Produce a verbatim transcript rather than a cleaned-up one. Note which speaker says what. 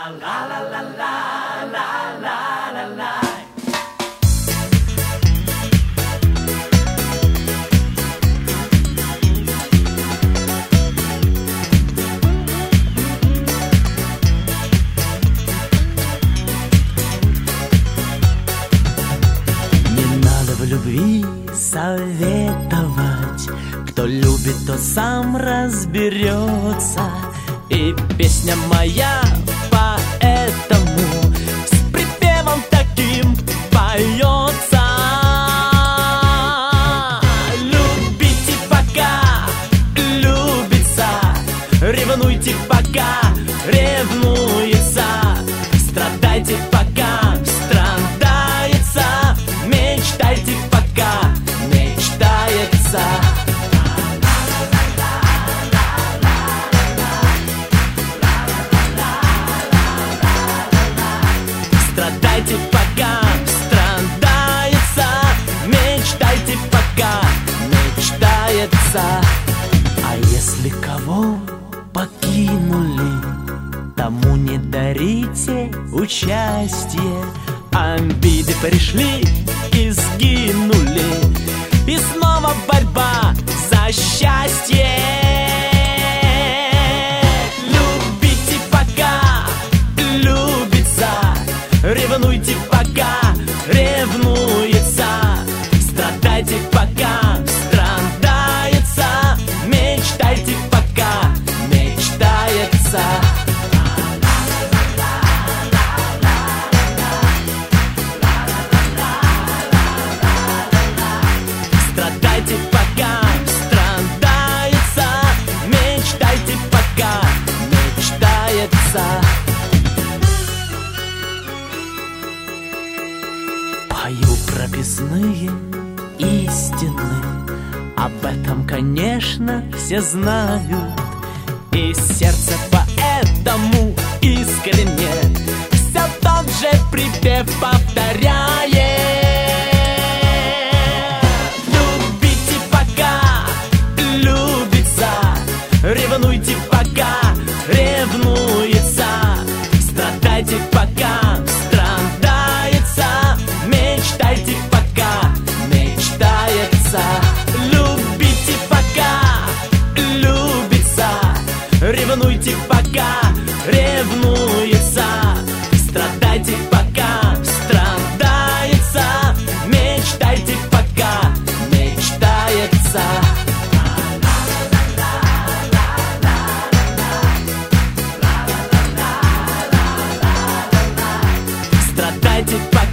Speaker 1: Любви советовать. Кто любит, тот сам разберется. И песня моя поэтому с припевом таким поется. Любите, пока любится, ревнуйте, пока ревнуется, страдайте, пока страдается, мечтайте, пока мечтается. Страдайте, пока страдается, мечтайте, пока мечтается. А если кого покинули, тому не дарите участие. Обиды пришли и сгинули, и снова борьба за счастье. Любите, пока любится, ревнуйте, пока ревнуется, страдайте, пока страдается, мечтайте, пока мечтается. Страдайте, пока страдается, мечтайте, пока мечтается. Пою прописные истины, об этом, конечно, все знают, и сердце поэтому искренне все тот же припев повторяет. Любите, пока любится, ревнуйте, пока ревнуется, страдайте, пока страдается, мечтайте, пока мечтается. Любите, пока любится, ревнуйте, пока ревнуется, страдайте, пока страдается, мечтайте, пока мечтается. Страдайте, пока